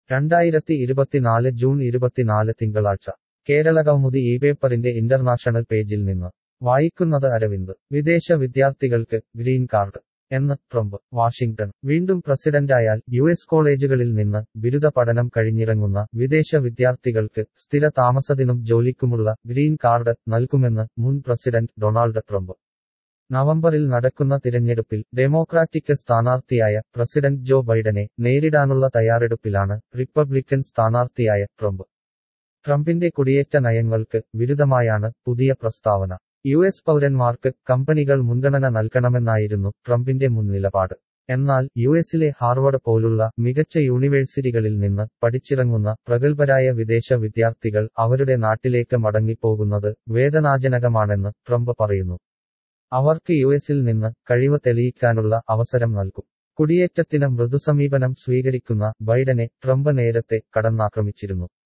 2024 June 24 തിങ്കളാഴ്ച കേരളകൗമുദി പേപ്പറിന്റെ international പേജിൽ നിന്ന് വായിക്കുന്നത് അരവിന്ദ് വിദേശ വിദ്യാർത്ഥികൾക്ക് ഗ്രീൻ കാർഡ് എന്ന് ട്രംപ് വാഷിംഗ്ടൺ വീണ്ടും പ്രസിഡന്റായാൽ യുഎസ് കോളേജുകളിൽ നിന്ന് ബിരുദ പഠനം കഴിഞ്ഞിറങ്ങുന്ന വിദേശ വിദ്യാർത്ഥികൾക്ക് സ്ഥിര താമസത്തിനും ജോലിക്കുമുള്ള ഗ്രീൻ കാർഡ് നൽകുമെന്ന് മുൻ പ്രസിഡന്റ് ഡൊണാൾഡ് ട്രംപ് നവംബറിൽ നടക്കുന്ന തിരഞ്ഞെടുപ്പിൽ ഡെമോക്രാറ്റിക് സ്ഥാനാർത്ഥിയായ പ്രസിഡന്റ് ജോ ബൈഡനെ നേരിടാനുള്ള തയ്യാറെടുപ്പിലാണ് റിപ്പബ്ലിക്കൻ സ്ഥാനാർത്ഥിയായ ട്രംപിന്റെ കുടിയേറ്റ നയങ്ങൾക്ക് വിരുദ്ധമായാണ് പുതിയ പ്രസ്താവന യുഎസ് പൗരന്മാർക്ക് കമ്പനികൾ മുൻഗണന നൽകണമെന്നായിരുന്നു ട്രംപിന്റെ മുൻ നിലപാട് എന്നാൽ യുഎസിലെ ഹാർവർഡ് പോലുള്ള മികച്ച യൂണിവേഴ്സിറ്റികളിൽ നിന്ന് പഠിച്ചിറങ്ങുന്ന പ്രഗത്ഭരായ വിദേശ വിദ്യാർത്ഥികൾ അവരുടെ നാട്ടിലേക്ക് മടങ്ങിപ്പോകുന്നത് വേദനാജനകമാണെന്ന് ട്രംപ് പറയുന്നു അവർക്ക് യുഎസിൽ നിന്ന് കഴിവ് തെളിയിക്കാനുള്ള അവസരം നൽകും കുടിയേറ്റത്തിന് മൃദുസമീപനം സ്വീകരിക്കുന്ന ബൈഡനെ ട്രംപ് നേരത്തെ കടന്നാക്രമിച്ചിരുന്നു